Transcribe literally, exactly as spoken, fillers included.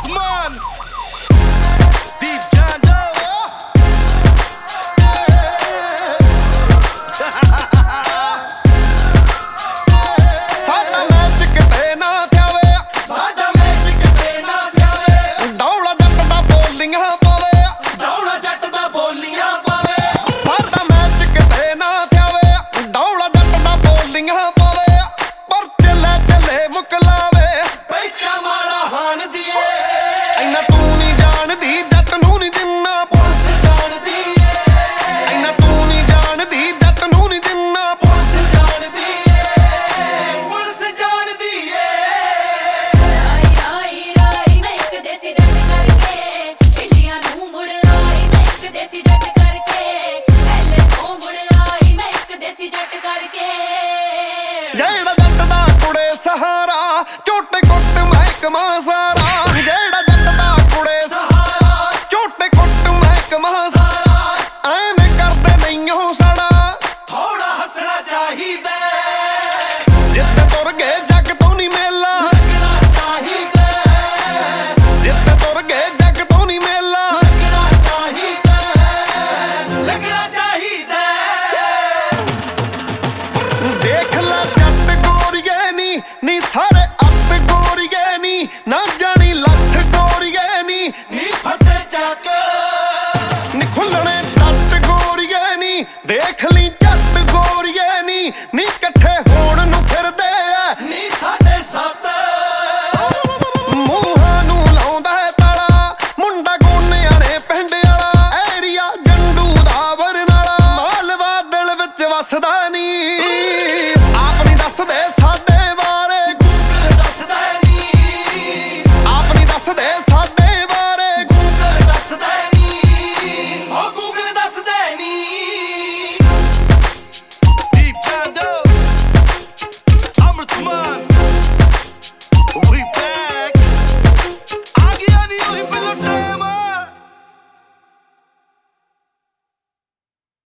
Come on. Deep John Doe. ਸਾਡਾ match ਕਿਤੇ ਨਾ ਥਿਆਵੇ, ਸਾਡਾ ਮੈਚ ਕਿਤੇ ਨਾ ਥਿਆਵੇ। ਡੌਲਾ ਜੱਟ ਦਾ ਬੋਲੀਆਂ ਪਾਵੇ, ਡੌਲਾ ਜੱਟ ਦਾ ਬੋਲੀਆਂ ਪਾਵੇ। ਸਾਡਾ ਮੈਚ ਕਿਤੇ ਨਾ ਥਿਆਵੇ, ਡੌਲਾ ਜੱਟ ਦਾ ਬੋਲੀਆਂ ਪਾਵੇ। ਪਰ ਚੱਲੇ ਚੱਲੇ ਮੁਕਲਾਵੇ, ਪੈਚਾ ਮਾਰਾ ਹਾਣ ਦੀਏ। ਇੰਨਾ ਤੂੰ ਨਹੀਂ ਜਾਣਦੀ ਜੱਟ ਨੂੰ ਨਹੀਂ ਜਿੰਨਾ ਪੁਲਿਸ ਜਾਣਦੀ ਏ, ਇੰਨਾ ਤੂੰ ਨਹੀਂ ਜਾਣਦੀ ਜੱਟ ਨੂੰ ਨਹੀਂ ਜਿੰਨਾ ਪੁਲਿਸ ਜਾਣਦੀ ਏ, ਪੁਲਿਸ ਜਾਣਦੀ ਏ। ਆਈ ਆਈ ਰਾਈ ਮੈਂ ਇੱਕ ਦੇਸੀ ਜੱਟ ਕਰਕੇ ਇੰਡੀਆ ਨੂੰ ਮੁੜ ਆਈ ਮੈਂ ਇੱਕ ਦੇਸੀ ਜੱਟ ਕਰਕੇ ਐਲੇ ਤੋਂ ਮੁੜ ਆਈ ਮੈਂ ਇੱਕ ਦੇਸੀ ਜੱਟ ਕਰਕੇ ਜਿਹੜਾ ਜੱਟ ਦਾ ਕੁੜੇ ਸਹਾਰਾ ਝੋਟੇ ਕੁੱਟ ਮਹਿਕਮਾ ਸਾਰਾ। ਜਿਹੜਾ ਜੱਟ ਦਾ ਕੁੜੇ ਸਹਾਰਾ ਝੋਟੇ ਕੁੱਟ ਮਹਿਕਮਾ ਸਾਰਾ। ਐਵੇਂ ਕਰਦੇ ਨਹੀਂ ਉਹ ਸਾੜਾ, ਥੋੜਾ ਹੱਸਣਾ ਚਾਹੀਦਾ। ਜਿੱਤੇ ਤੁਰ ਗਏ ਜੱਗ ਤੋਂ ਨਹੀਂ ਮੇਲਾ, ਲੱਗਣਾ ਚਾਹੀਦਾ। ਜਿੱਤੇ ਤੁਰ ਗਏ ਜੱਗ ਤੋਂ ਨਹੀਂ ਮੇਲਾ। ਲੱਗਣਾ ਚਾਹੀਦਾ। ਲੱਗਣਾ ਚਾਹੀਦਾ। ਦੇਖ ਲੈ ਜੱਟ ਗੋਰੀਏ ਨੀ ਨੀ ਸਾਰੇ ਅੱਤ ਗੋਰੀਏ ਨੀ ਨਾ ਜਾਣੀ ਲੱਥ ਗੋਰੀਏ ਨੀ ਨੀ ਫੱਟੇ ਚੱਕ ਨੀ ਖੁੱਲਣੇ ਟੱਟ ਗੋਰੀਏ ਨੀ ਦੇਖ ਲਈ ਜੱਟ ਗੋਰੀਏ ਨੀ ਨੀ ਇਕੱਠੇ ਹੋਣ ਨੂੰ ਫਿਰਦੇ ਐ ਨੀ ਸਾਡੇ ਸੱਤ ਮੂੰਹਾਂ ਨੂੰ ਲਾਉਂਦਾ ਹੈ ਤਾਲਾ ਮੁੰਡਾ ਗੋਨਿਆਂ ਨੇ ਪਿੰਡ ਵਾਲਾ ਏਰੀਆ ਜੰਡੂ ਦਾ ਬਰਨਾਲਾ ਮਾਲਵਾ ਦਿਲ ਵਿੱਚ ਵਸਦਾ ਨੀ ਆਪ ਨਹੀਂ ਦੱਸਦੇ ਸਾਡੇ